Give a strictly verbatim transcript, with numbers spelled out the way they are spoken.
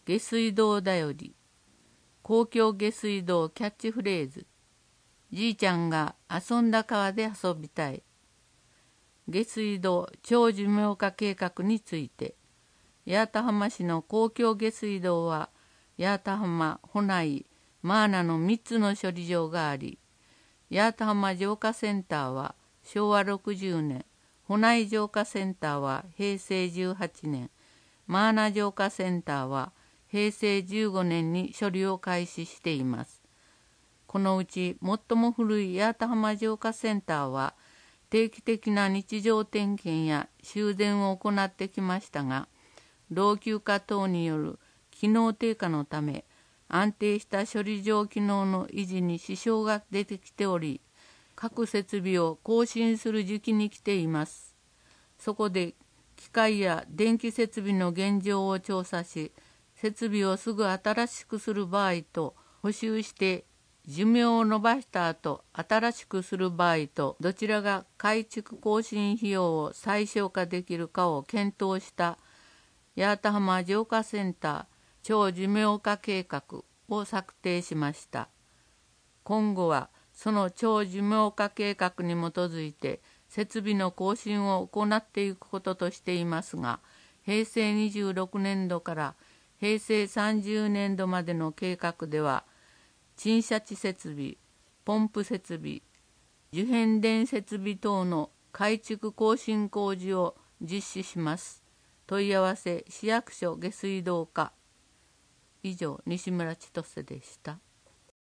下水道だより、公共下水道キャッチフレーズ、じいちゃんが遊んだ川で遊びたい。下水道長寿命化計画について、八幡浜市の公共下水道は、八幡浜、保内、マーナのみっつの処理場があり、八幡浜浄化センターはしょうわろくじゅうねん、保内浄化センターはへいせいじゅうはちねん、マーナ浄化センターはへいせいじゅうごねんに処理を開始しています。このうち最も古い八幡浜浄化センターは定期的な日常点検や修繕を行ってきましたが、老朽化等による機能低下のため、安定した処理場機能の維持に支障が出てきており、各設備を更新する時期に来ています。そこで機械や電気設備の現状を調査し、設備をすぐ新しくする場合と、補修して寿命を延ばした後新しくする場合と、どちらが改築更新費用を最小化できるかを検討した八幡浜浄化センター長寿命化計画を策定しました。今後はその長寿命化計画に基づいて設備の更新を行っていくこととしていますが、へいせいにじゅうろくねんどからへいせいさんじゅうねんどまでの計画では、沈車地設備、ポンプ設備、受変電設備等の改築更新工事を実施します。問い合わせ市役所下水道課。以上、西村千歳でした。